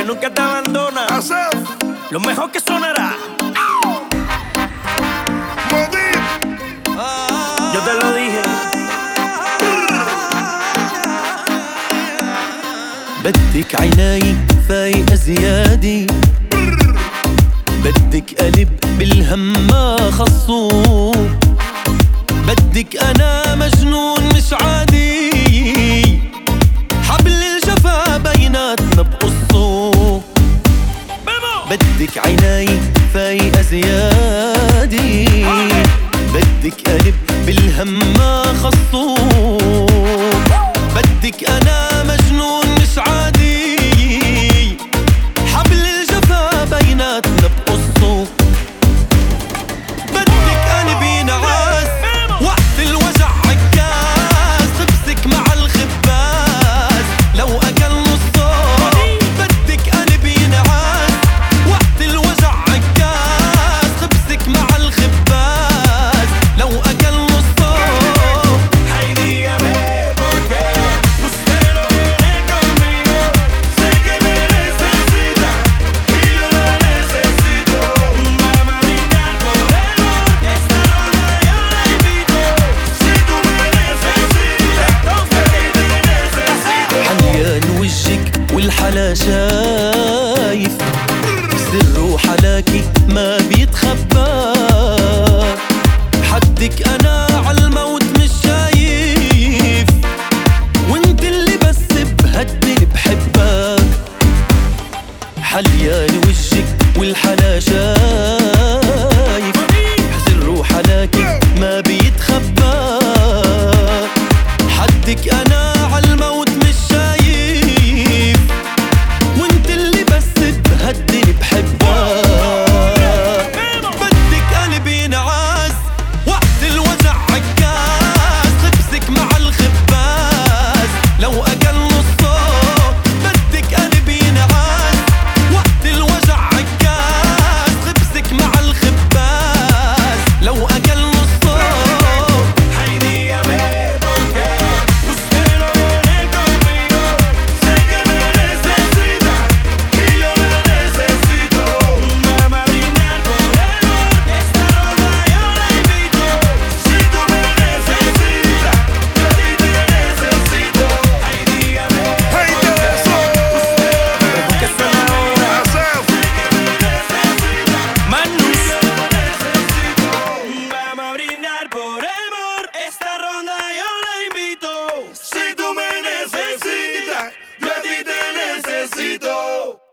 nunca te abandona. Lo mejor que sonará. Yo te lo dije. بدك عناي فايقة زيادة، بدك قلب بالهم ما خصو، بدك أنا مجنون مش عادي، حبل الجفا بيناتنا بقصو. بدك عناي فايقة زيادة، بدك قلب بالهم ما خصو، بدك أنا مجنون مش عادي، حبل الجفا بيناتنا بقصو. بدك قلب ينعاس وقت الوجع عكاز، خبزك مع الخباز لو أكل نصه. بدك قلب ينعاس وقت الوجع عكاز، خبزك مع الخباز لو أكل نصه. والحلا شايف سر وحلاكي ما بيتخبى، حدك انا عالموت مش شايف، وانت اللي بس بهالدنيا بحبك. حليان وجهك والحلا شايف سر وحلاكي ما بيتخبى، حدك انا عالموت مش شايف، وانت اللي بس بهالدنيا بحبك. بدك قلب ينعاس وقت الوجع عكاز، خبزك مع الخباز لو اكل نصه. بدك قلب ينعاس وقت الوجع عكاز، خبزك مع الخباز لو اكل نصه. Esta ronda yo la invito. Si tú me necesitas, yo a ti te necesito.